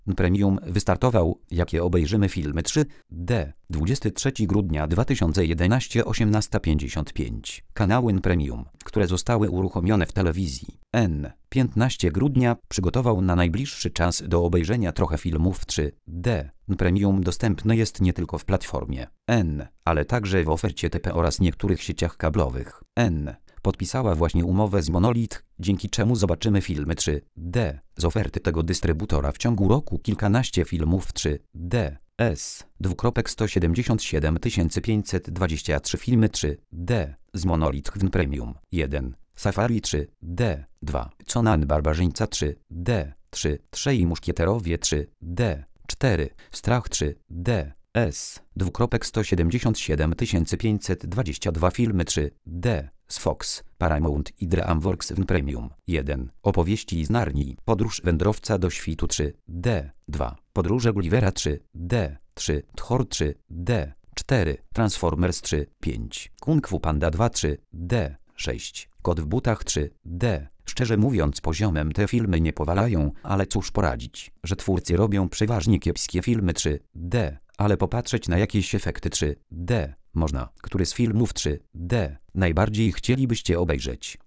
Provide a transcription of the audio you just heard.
Premium wystartował. Jakie obejrzymy filmy 3D? 23 grudnia 2011 18:55. Kanały Premium, które zostały uruchomione w telewizji. 15 grudnia przygotował na najbliższy czas do obejrzenia trochę filmów 3D. Premium dostępne jest nie tylko w platformie ale także w ofercie TP oraz niektórych sieciach kablowych. Podpisała właśnie umowę z Monolith, dzięki czemu zobaczymy filmy 3D z oferty tego dystrybutora w ciągu roku. Kilkanaście filmów 3D. 177 523 filmy 3D z Monolith w Premium. 1. Safari 3D. 2. Conan Barbarzyńca 3D. 3. Trzej Muszkieterowie 3D. 4. Strach 3D. 177 522 filmy 3D z Fox, Paramount i DreamWorks w Premium. 1. Opowieści z Narni. Podróż wędrowca do świtu 3D. 2. Podróże Gullivera 3D. 3. Thor 3D. 4. Transformers 3. 5. Kung Fu Panda 2 3D. 6. Kot w butach 3D. Szczerze mówiąc, poziomem te filmy nie powalają, ale cóż poradzić, że twórcy robią przeważnie kiepskie filmy 3D, ale popatrzeć na jakieś efekty 3D można. Który z filmów 3D najbardziej chcielibyście obejrzeć?